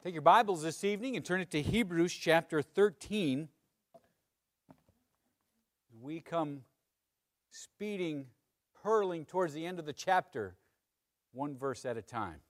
Take your Bibles this evening and turn it to Hebrews chapter 13. We come speeding, hurling towards the end of the chapter, one verse at a time.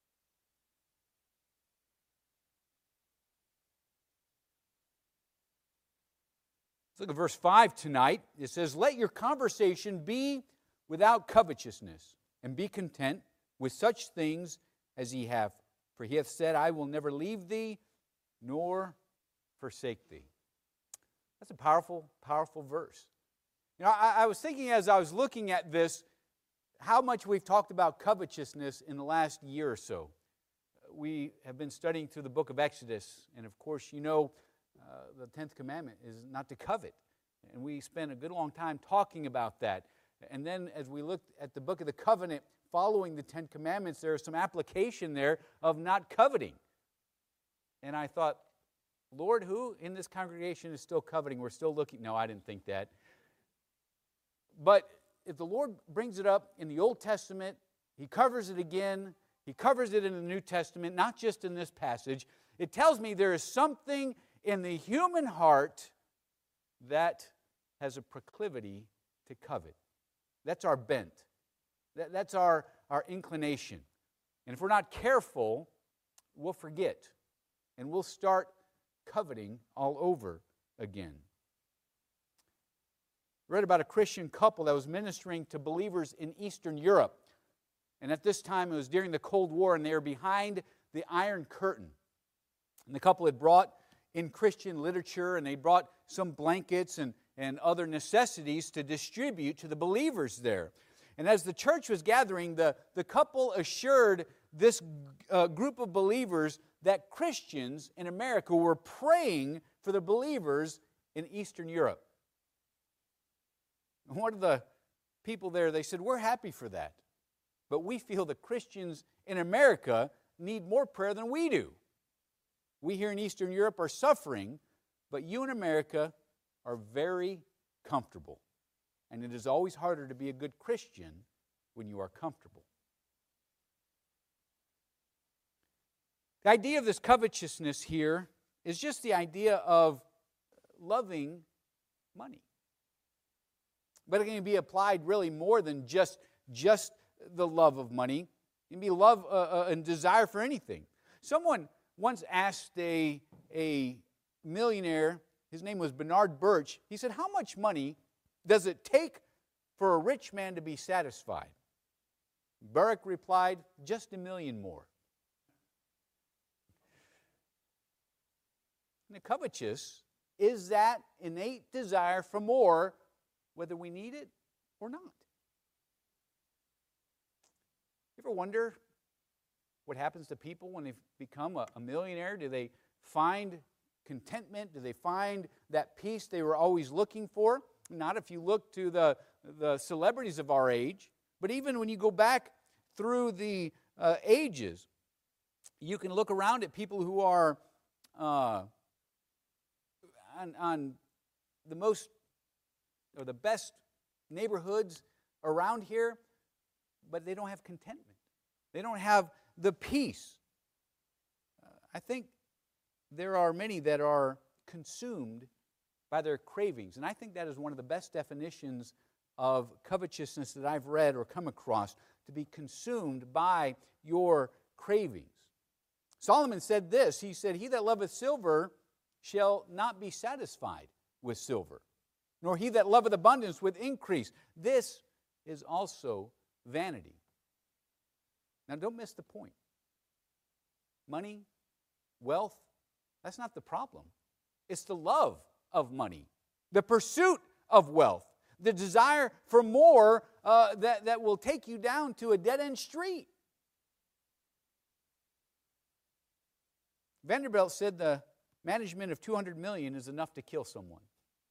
Let's look at verse 5 tonight. It says, "Let your conversation be without covetousness, and be content with such things as ye have. For he hath said, I will never leave thee, nor forsake thee." That's a powerful, powerful verse. You know, I was thinking as I was looking at this, how much we've talked about covetousness in the last year or so. We have been studying through the book of Exodus, and of course, you know, the 10th commandment is not to covet. And we spent a good long time talking about that. And then as we looked at the book of the covenant, following the 10 commandments, there is some application there of not coveting. And I thought, Lord, who in this congregation is still coveting? We're still looking. No, I didn't think that. But if the Lord brings it up in the Old Testament, He covers it again, He covers it in the New Testament, not just in this passage, it tells me there is something in the human heart that has a proclivity to covet. That's our bent. That's our inclination. And if we're not careful, we'll forget. And we'll start coveting all over again. I read about a Christian couple that was ministering to believers in Eastern Europe. And at this time, it was during the Cold War, and they were behind the Iron Curtain. And the couple had brought in Christian literature, and they brought some blankets and other necessities to distribute to the believers there. And as the church was gathering, the couple assured this group of believers that Christians in America were praying for the believers in Eastern Europe. And one of the people there, they said, "We're happy for that. But we feel that Christians in America need more prayer than we do. We here in Eastern Europe are suffering, but you in America are very comfortable. And it is always harder to be a good Christian when you are comfortable." The idea of this covetousness here is just the idea of loving money. But it can be applied really more than just the love of money. It can be love and desire for anything. Someone once asked a millionaire, his name was Bernard Birch, he said, "How much money does it take for a rich man to be satisfied?" Barak replied, "Just 1,000,000 more." And the covetous is that innate desire for more, whether we need it or not. You ever wonder what happens to people when they become a millionaire? Do they find contentment? Do they find that peace they were always looking for? Not if you look to the celebrities of our age, but even when you go back through the ages, you can look around at people who are on the most or the best neighborhoods around here, but they don't have contentment. They don't have the peace. I think there are many that are consumed by their cravings. And I think that is one of the best definitions of covetousness that I've read or come across, to be consumed by your cravings. Solomon said this, he said, "He that loveth silver shall not be satisfied with silver, nor he that loveth abundance with increase. This is also vanity." Now don't miss the point. Money, wealth, that's not the problem. It's the love of money, the pursuit of wealth, the desire for more that will take you down to a dead-end street. Vanderbilt said the management of 200 million is enough to kill someone.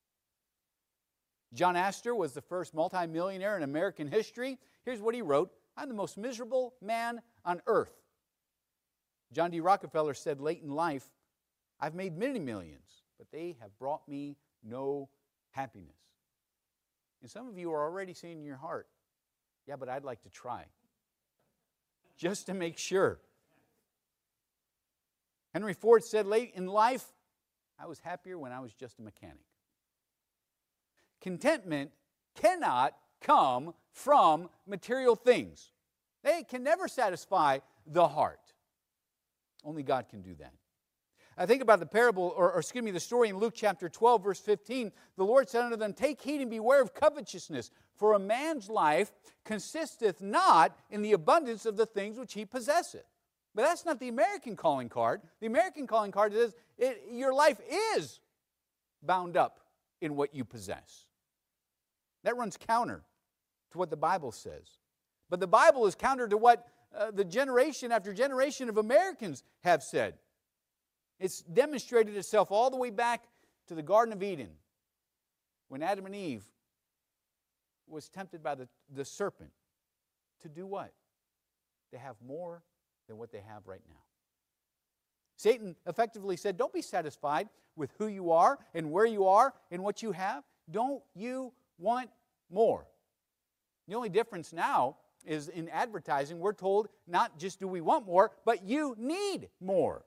John Astor was the first multimillionaire in American history. Here's what he wrote: "I'm the most miserable man on earth." John D. Rockefeller said late in life, "I've made many millions, but they have brought me no happiness." And some of you are already saying in your heart, "Yeah, but I'd like to try," just to make sure. Henry Ford said late in life, I was happier when I was just a mechanic. Contentment cannot come from material things. They can never satisfy the heart. Only God can do that. I think about the parable, the story in Luke chapter 12, verse 15. The Lord said unto them, Take heed and beware of covetousness, for a man's life consisteth not in the abundance of the things which he possesseth. But that's not the American calling card. The American calling card says your life is bound up in what you possess. That runs counter to what the Bible says. But the Bible is counter to what the generation after generation of Americans have said. It's demonstrated itself all the way back to the Garden of Eden when Adam and Eve was tempted by the serpent to do what? To have more than what they have right now. Satan effectively said, don't be satisfied with who you are and where you are and what you have. Don't you want more? The only difference now is in advertising, we're told not just do we want more, but you need more.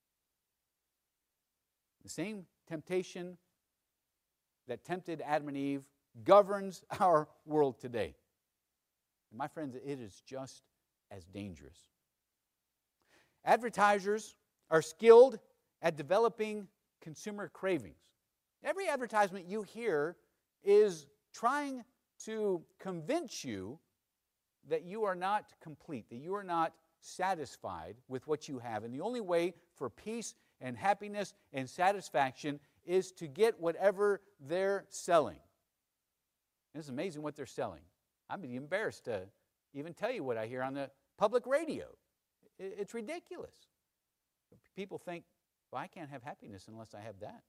The same temptation that tempted Adam and Eve governs our world today. And my friends, it is just as dangerous. Advertisers are skilled at developing consumer cravings. Every advertisement you hear is trying to convince you that you are not complete, that you are not satisfied with what you have. And the only way for peace and happiness and satisfaction is to get whatever they're selling. And it's amazing what they're selling. I'd be embarrassed to even tell you what I hear on the public radio. It's ridiculous. People think, well, I can't have happiness unless I have that.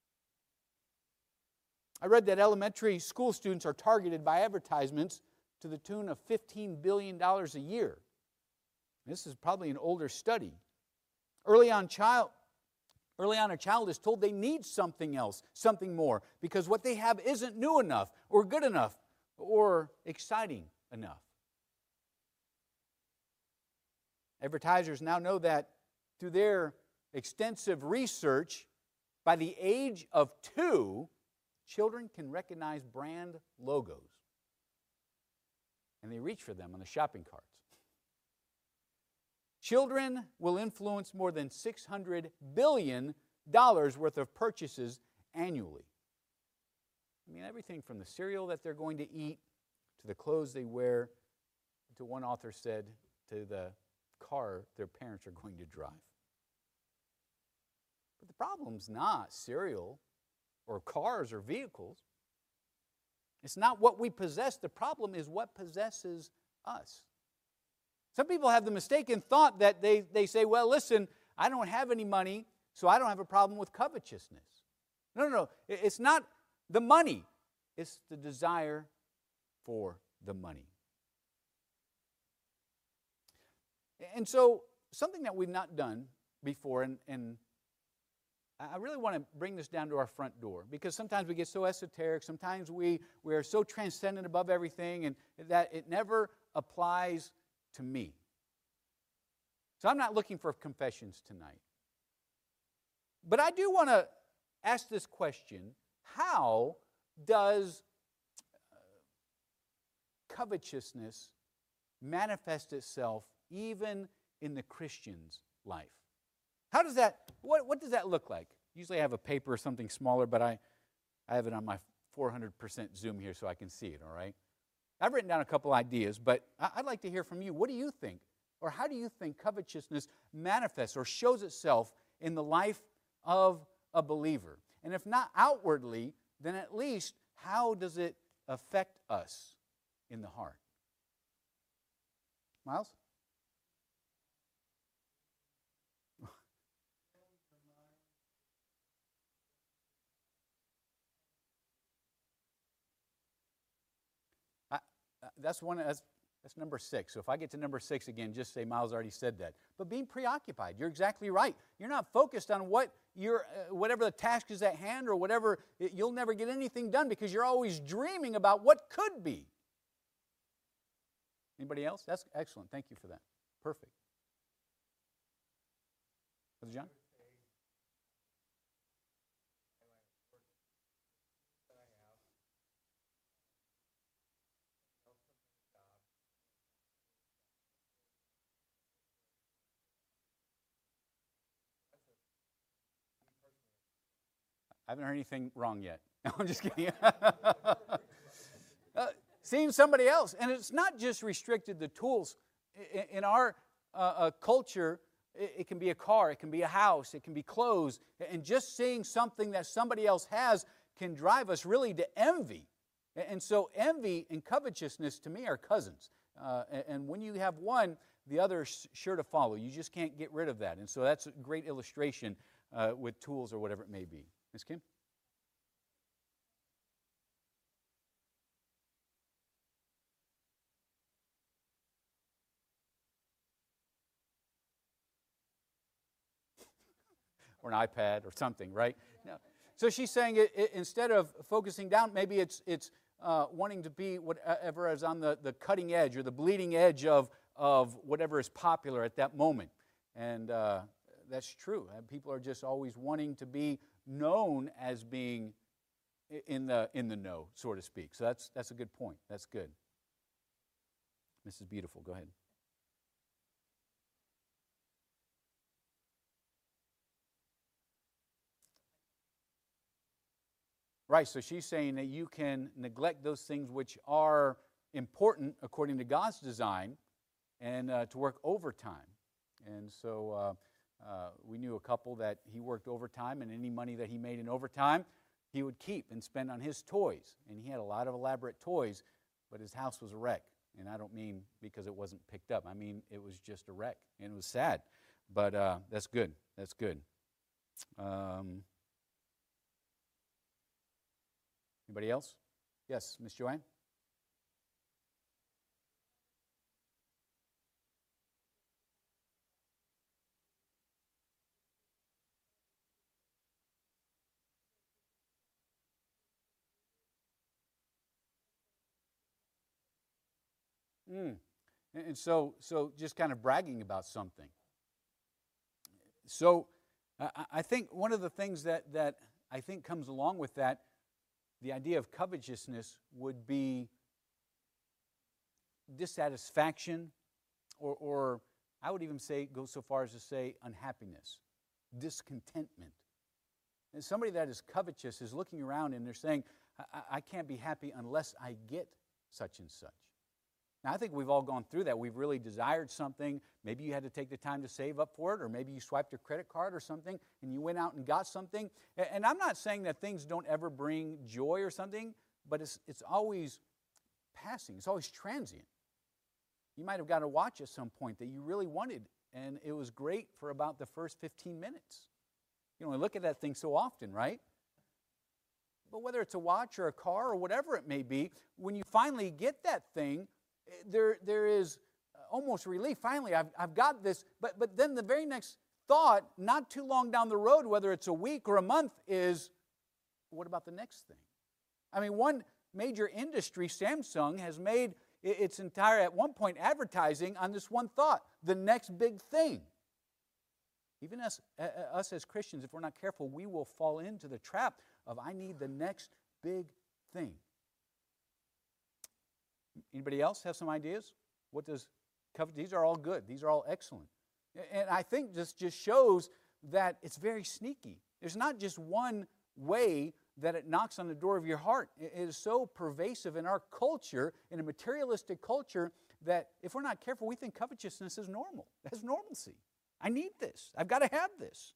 I read that elementary school students are targeted by advertisements to the tune of $15 billion a year. This is probably an older study. Early on, a child is told they need something else, something more, because what they have isn't new enough or good enough or exciting enough. Advertisers now know that through their extensive research, by the age of 2, children can recognize brand logos. And they reach for them on the shopping carts. Children will influence more than $600 billion worth of purchases annually. I mean, everything from the cereal that they're going to eat, to the clothes they wear, to one author said, to the car their parents are going to drive. But the problem's not cereal or cars or vehicles. It's not what we possess. The problem is what possesses us. Some people have the mistaken thought that they say, well, listen, I don't have any money, so I don't have a problem with covetousness. No. It's not the money. It's the desire for the money. And so something that we've not done before, and I really want to bring this down to our front door, because sometimes we get so esoteric, sometimes we are so transcendent above everything, and that it never applies to me. So I'm not looking for confessions tonight. But I do want to ask this question: how does covetousness manifest itself even in the Christian's life? How does that, what does that look like? Usually I have a paper or something smaller, but I have it on my 400% zoom here so I can see it, all right? I've written down a couple ideas, but I'd like to hear from you. What do you think? Or how do you think covetousness manifests or shows itself in the life of a believer? And if not outwardly, then at least how does it affect us in the heart? Miles? That's number 6. So if I get to number 6 again, just say Miles already said that. But being preoccupied, you're exactly right. You're not focused on what whatever the task is at hand or whatever. You'll never get anything done because you're always dreaming about what could be. Anybody else? That's excellent. Thank you for that. Perfect. Brother John? I haven't heard anything wrong yet. No, I'm just kidding. Seeing somebody else. And it's not just restricted to tools. In our culture, it can be a car, it can be a house, it can be clothes. And just seeing something that somebody else has can drive us really to envy. And so envy and covetousness, to me, are cousins. And when you have one, the other is sure to follow. You just can't get rid of that. And so that's a great illustration with tools or whatever it may be. Ms. Kim? Or an iPad or something, right? No. So she's saying instead of focusing down, maybe it's wanting to be whatever is on the cutting edge or the bleeding edge of whatever is popular at that moment. And that's true. People are just always wanting to be known as being in the know, so to speak. So that's a good point. That's good. Mrs. Beautiful, go ahead. Right, so she's saying that you can neglect those things which are important according to God's design and to work overtime. And so we knew a couple that he worked overtime, and any money that he made in overtime, he would keep and spend on his toys. And he had a lot of elaborate toys, but his house was a wreck. And I don't mean because it wasn't picked up. I mean it was just a wreck, and it was sad. But that's good. That's good. Anybody else? Yes, Miss Joanne? Mm. And so just kind of bragging about something. So I think one of the things that I think comes along with that, the idea of covetousness, would be dissatisfaction, or I would even go so far as to say unhappiness, discontentment. And somebody that is covetous is looking around and they're saying, I can't be happy unless I get such and such. Now, I think we've all gone through that. We've really desired something. Maybe you had to take the time to save up for it, or maybe you swiped your credit card or something, and you went out and got something. And I'm not saying that things don't ever bring joy or something, but it's always passing. It's always transient. You might have got a watch at some point that you really wanted, and it was great for about the first 15 minutes. You only look at that thing so often, right? But whether it's a watch or a car or whatever it may be, when you finally get that thing, there is almost relief. Finally, I've got this. But then the very next thought, not too long down the road, whether it's a week or a month, is, what about the next thing? I mean, one major industry, Samsung, has made its entire, at one point, advertising on this one thought, the next big thing. Even us as Christians, if we're not careful, we will fall into the trap of, I need the next big thing. Anybody else have some ideas? What does covet? These are all good. These are all excellent. And I think this just shows that it's very sneaky. There's not just one way that it knocks on the door of your heart. It is so pervasive in our culture, in a materialistic culture, that if we're not careful, we think covetousness is normal. That's normalcy. I need this. I've got to have this.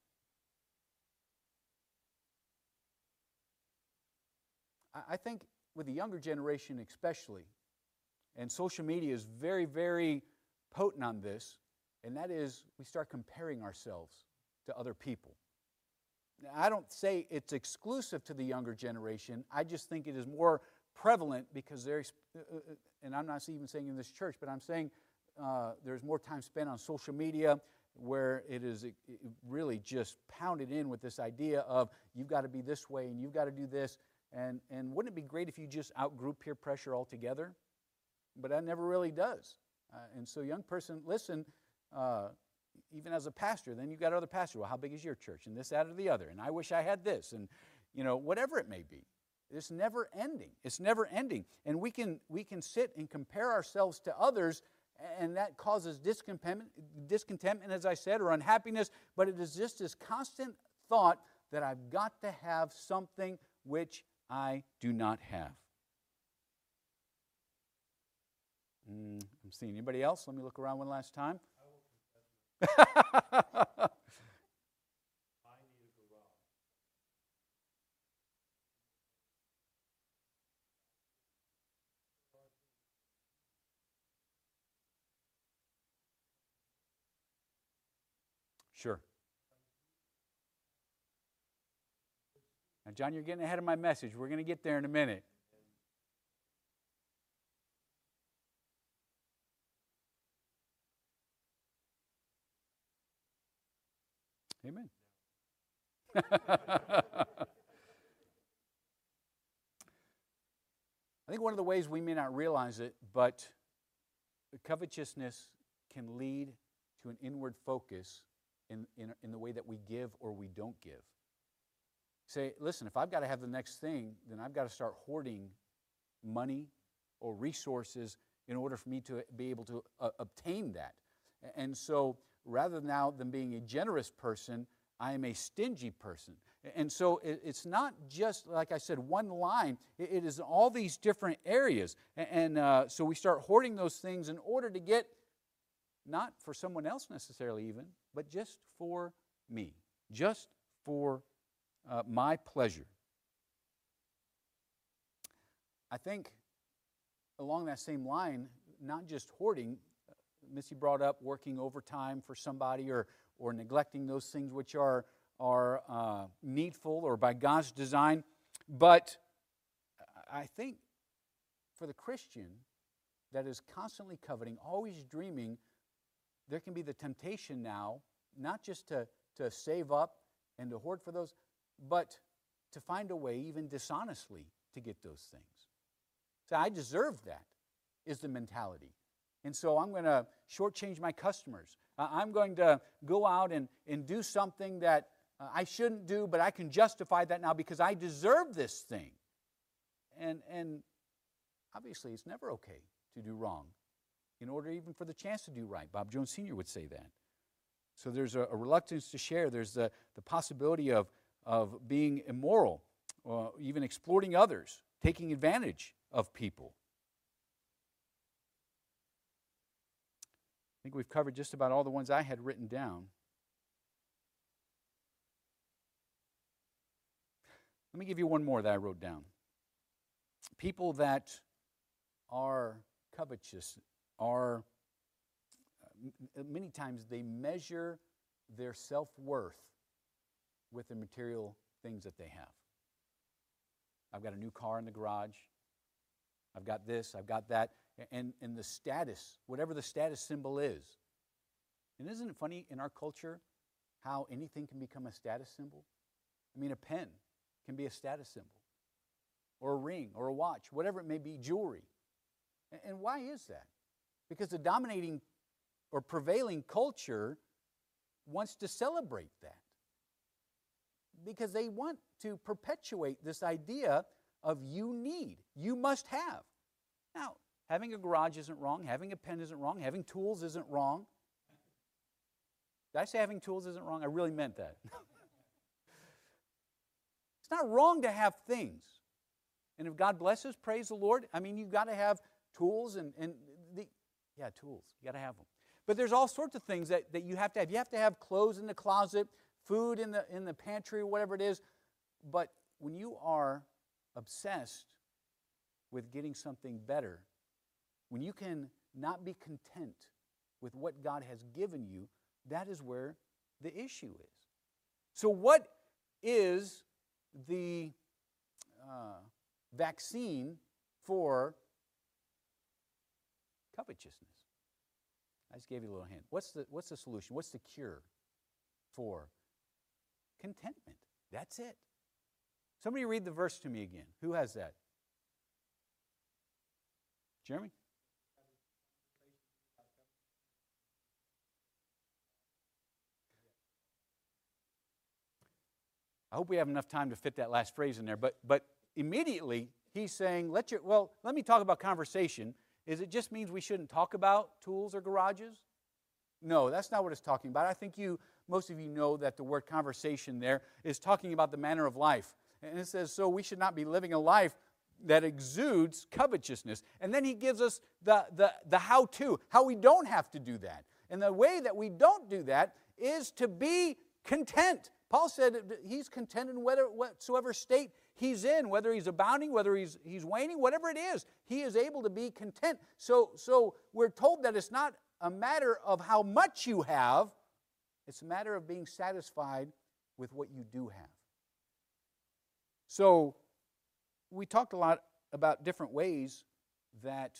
I think with the younger generation especially, and social media is very, very potent on this, and that is we start comparing ourselves to other people. Now, I don't say it's exclusive to the younger generation. I just think it is more prevalent because there's, and I'm not even saying in this church, but I'm saying there's more time spent on social media where it is really just pounded in with this idea of you've got to be this way and you've got to do this. And wouldn't it be great if you just outgrew peer pressure altogether? But that never really does. And so young person, listen, even as a pastor, then you've got other pastors. Well, how big is your church? And this, that, or the other. And I wish I had this. And, whatever it may be. It's never ending. It's never ending. And we can sit and compare ourselves to others, and that causes discontentment, as I said, or unhappiness. But it is just this constant thought that I've got to have something which I do not have. I'm seeing anybody else? Let me look around one last time. Sure. Now, John, you're getting ahead of my message. We're going to get there in a minute. Amen. I think one of the ways we may not realize it, but covetousness can lead to an inward focus in the way that we give or we don't give. Say, listen, if I've got to have the next thing, then I've got to start hoarding money or resources in order for me to be able to obtain that. And so rather now than being a generous person, I am a stingy person. And so it's not just, like I said, one line. It is all these different areas. And so we start hoarding those things in order to get, not for someone else necessarily even, but just for me. Just for my pleasure. I think along that same line, not just hoarding, Missy brought up working overtime for somebody or neglecting those things which are needful or by God's design. But I think for the Christian that is constantly coveting, always dreaming, there can be the temptation now, not just to save up and to hoard for those, but to find a way, even dishonestly, to get those things. So I deserve that, is the mentality. And so I'm going to shortchange my customers. I'm going to go out and do something that I shouldn't do, but I can justify that now because I deserve this thing. And obviously it's never okay to do wrong in order even for the chance to do right. Bob Jones Sr. would say that. So there's a reluctance to share. There's the possibility of being immoral, even exploiting others, taking advantage of people. I think we've covered just about all the ones I had written down. Let me give you one more that I wrote down. People that are covetous are, many times they measure their self-worth with the material things that they have. I've got a new car in the garage. I've got this, I've got that. And the status, whatever the status symbol is. And isn't it funny in our culture how anything can become a status symbol? I mean, a pen can be a status symbol, or a ring, or a watch, whatever it may be, jewelry. And why is that? Because the dominating or prevailing culture wants to celebrate that. Because they want to perpetuate this idea of you need, you must have. Now, having a garage isn't wrong, having a pen isn't wrong, having tools isn't wrong. Did I say having tools isn't wrong? I really meant that. It's not wrong to have things. And if God blesses, praise the Lord. I mean, you've got to have tools tools. You got to have them. But there's all sorts of things that you have to have. You have to have clothes in the closet, food in the pantry, whatever it is. But when you are obsessed with getting something better, when you can not be content with what God has given you, that is where the issue is. So what is the vaccine for covetousness? I just gave you a little hint. What's the solution? What's the cure for contentment? That's it. Somebody read the verse to me again. Who has that? Jeremy? I hope we have enough time to fit that last phrase in there. But immediately he's saying, let me talk about conversation. Is it just means we shouldn't talk about tools or garages? No, that's not what it's talking about. I think you most of you know that the word conversation there is talking about the manner of life. And it says, so we should not be living a life that exudes covetousness. And then he gives us the how-to, how we don't have to do that. And the way that we don't do that is to be content. Paul said he's content in whatsoever state he's in, whether he's abounding, whether he's waning, whatever it is, he is able to be content. So we're told that it's not a matter of how much you have, it's a matter of being satisfied with what you do have. So we talked a lot about different ways that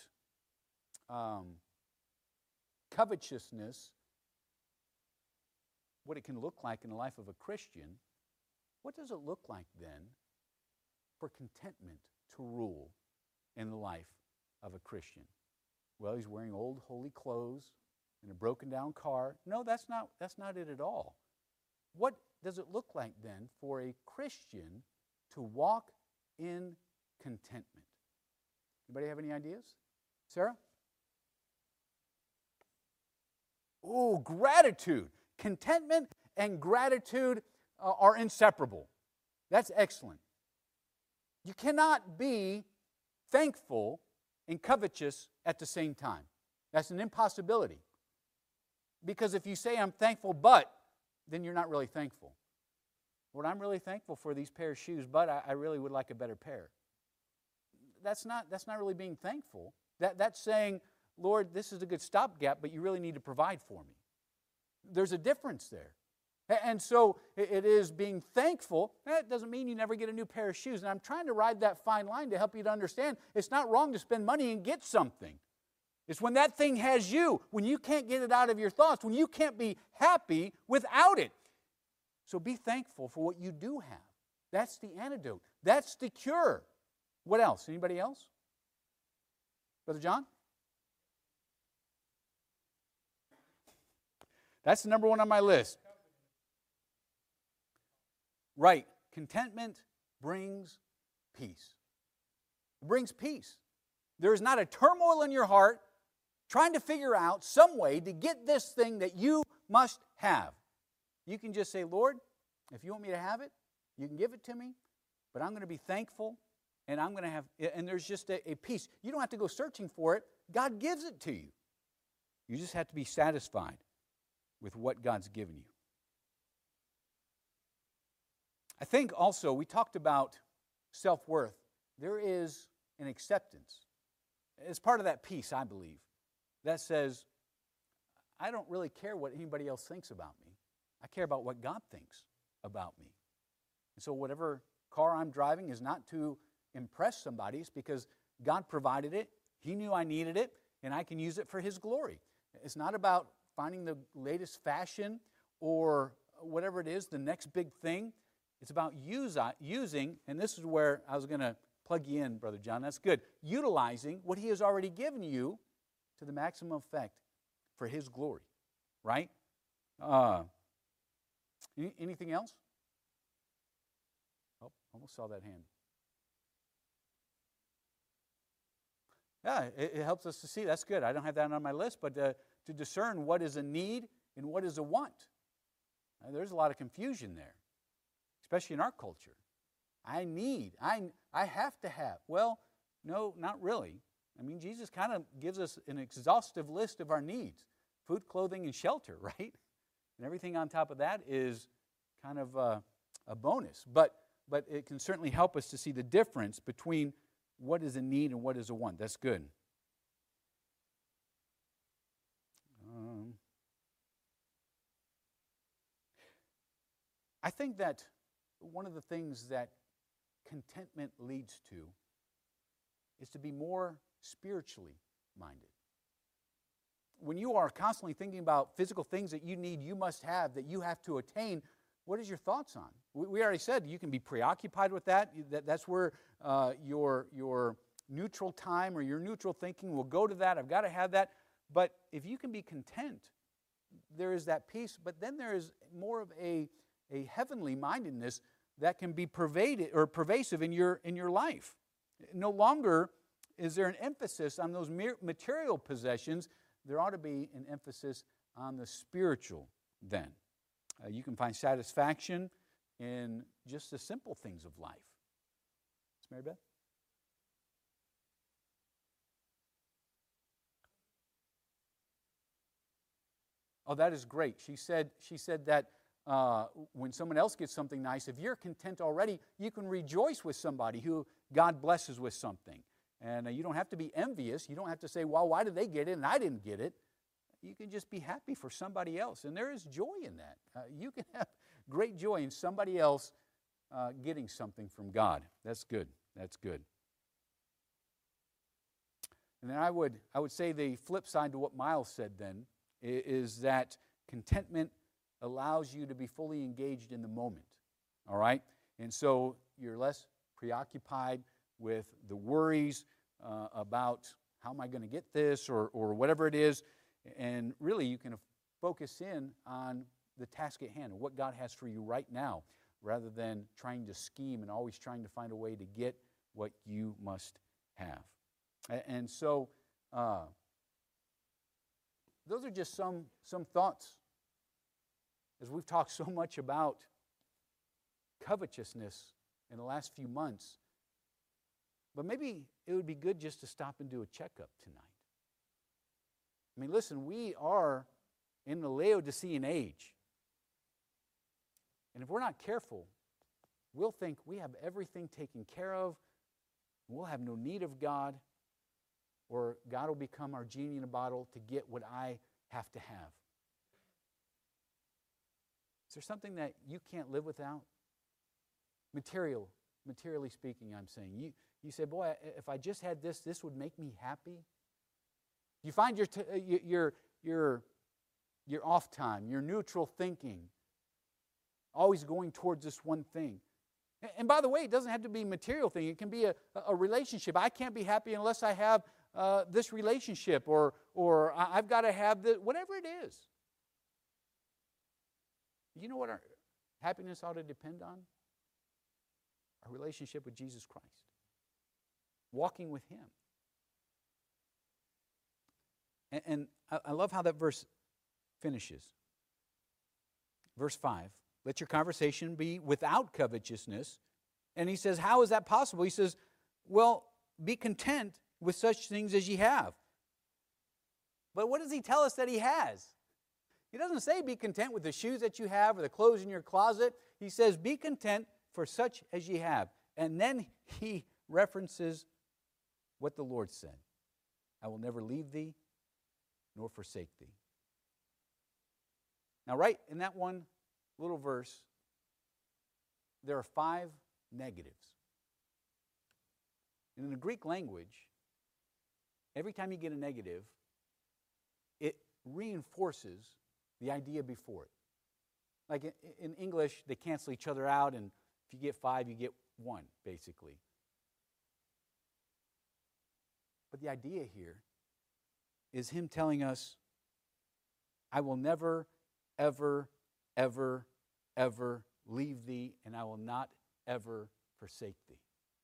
covetousness, what it can look like in the life of a Christian. What does it look like then for contentment to rule in the life of a Christian? Well, he's wearing old holy clothes and a broken down car. No, that's not it at all. What does it look like then for a Christian to walk in contentment? Anybody have any ideas? Sarah? Oh, gratitude. Contentment and gratitude are inseparable. That's excellent. You cannot be thankful and covetous at the same time. That's an impossibility. Because if you say, I'm thankful, but, then you're not really thankful. Lord, I'm really thankful for these pair of shoes, but I really would like a better pair. That's not really being thankful. That's saying, Lord, this is a good stopgap, but you really need to provide for me. There's a difference there. And so it is being thankful. That doesn't mean you never get a new pair of shoes. And I'm trying to ride that fine line to help you to understand it's not wrong to spend money and get something. It's when that thing has you, when you can't get it out of your thoughts, when you can't be happy without it. So be thankful for what you do have. That's the antidote. That's the cure. What else? Anybody else? Brother John? That's the number one on my list. Right. Contentment brings peace. It brings peace. There is not a turmoil in your heart trying to figure out some way to get this thing that you must have. You can just say, Lord, if you want me to have it, you can give it to me, but I'm going to be thankful, and I'm going to have, and there's just a peace. You don't have to go searching for it. God gives it to you. You just have to be satisfied with what God's given you. I think also we talked about self-worth. There is an acceptance. It's part of that peace, I believe, that says, I don't really care what anybody else thinks about me. I care about what God thinks about me. And so whatever car I'm driving is not to impress somebody. It's because God provided it. He knew I needed it, and I can use it for His glory. It's not about finding the latest fashion or whatever it is, the next big thing. It's about using, and this is where I was going to plug you in, Brother John. That's good. Utilizing what He has already given you to the maximum effect for His glory, right? Anything else? Oh, almost saw that hand. Yeah, it helps us to see. That's good. I don't have that on my list, but to discern what is a need and what is a want. There's a lot of confusion there, especially in our culture. I have to have. Well, no, not really. I mean, Jesus kind of gives us an exhaustive list of our needs. Food, clothing, and shelter, right? And everything on top of that is kind of a bonus. But it can certainly help us to see the difference between what is a need and what is a want. That's good. I think that one of the things that contentment leads to is to be more spiritually minded. When you are constantly thinking about physical things that you need, you must have, that you have to attain, what is your thoughts on? We already said you can be preoccupied with that. That's where your neutral time or your neutral thinking will go to that. I've got to have that. But if you can be content, there is that peace. But then there is more of a heavenly mindedness that can be pervaded or pervasive in your life. No longer is there an emphasis on those material possessions. There ought to be an emphasis on the spiritual then. You can find satisfaction in just the simple things of life. Miss Mary Beth? Oh, that is great. She said that when someone else gets something nice, if you're content already, you can rejoice with somebody who God blesses with something. And you don't have to be envious. You don't have to say, well, why did they get it and I didn't get it? You can just be happy for somebody else. And there is joy in that. You can have great joy in somebody else getting something from God. That's good. That's good. And then I would say the flip side to what Miles said then is that contentment allows you to be fully engaged in the moment. All right? And so you're less preoccupied with the worries about how am I going to get this or whatever it is. And really you can focus in on the task at hand, what God has for you right now, rather than trying to scheme and always trying to find a way to get what you must have. And so those are just some thoughts. As we've talked so much about covetousness in the last few months, but maybe it would be good just to stop and do a checkup tonight. I mean, listen, we are in the Laodicean age. And if we're not careful, we'll think we have everything taken care of, we'll have no need of God, or God will become our genie in a bottle to get what I have to have. Is there something that you can't live without? Materially speaking, I'm saying. You say, boy, if I just had this, this would make me happy. You find your off time, your neutral thinking, always going towards this one thing. And by the way, it doesn't have to be a material thing. It can be a relationship. I can't be happy unless I have this relationship, or I've got to have this, whatever it is. You know what our happiness ought to depend on? Our relationship with Jesus Christ. Walking with Him. And I love how that verse finishes. Verse 5, let your conversation be without covetousness. And he says, how is that possible? He says, well, be content with such things as ye have. But what does he tell us that he has? He doesn't say be content with the shoes that you have or the clothes in your closet. He says be content for such as ye have. And then he references what the Lord said. I will never leave thee nor forsake thee. Now, right in that one little verse, there are 5 negatives. And in the Greek language, every time you get a negative, it reinforces the idea before it. Like in English, they cancel each other out, and if you get 5, you get 1, basically. But the idea here is him telling us, I will never, ever, ever, ever leave thee, and I will not ever forsake thee.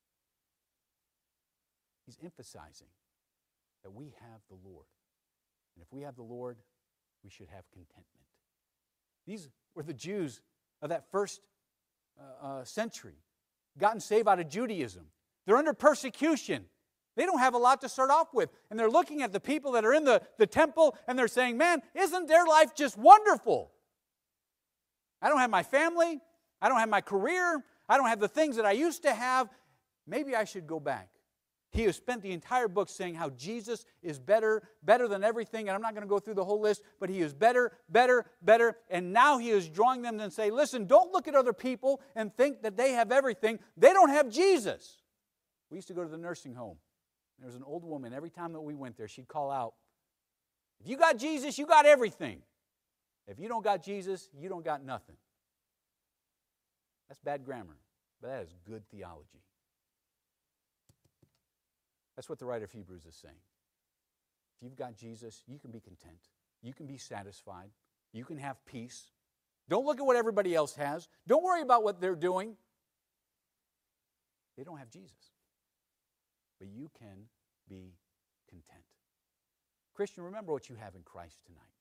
He's emphasizing that we have the Lord. And if we have the Lord, we should have contentment. These were the Jews of that first century, gotten saved out of Judaism. They're under persecution. They don't have a lot to start off with. And they're looking at the people that are in the temple, and they're saying, man, isn't their life just wonderful? I don't have my family. I don't have my career. I don't have the things that I used to have. Maybe I should go back. He has spent the entire book saying how Jesus is better than everything. And I'm not going to go through the whole list, but he is better. And now he is drawing them and say, listen, don't look at other people and think that they have everything. They don't have Jesus. We used to go to the nursing home. There was an old woman. Every time that we went there, she'd call out, if you got Jesus, you got everything. If you don't got Jesus, you don't got nothing. That's bad grammar, but that is good theology. That's what the writer of Hebrews is saying. If you've got Jesus, you can be content. You can be satisfied. You can have peace. Don't look at what everybody else has. Don't worry about what they're doing. They don't have Jesus. But you can be content. Christian, remember what you have in Christ tonight.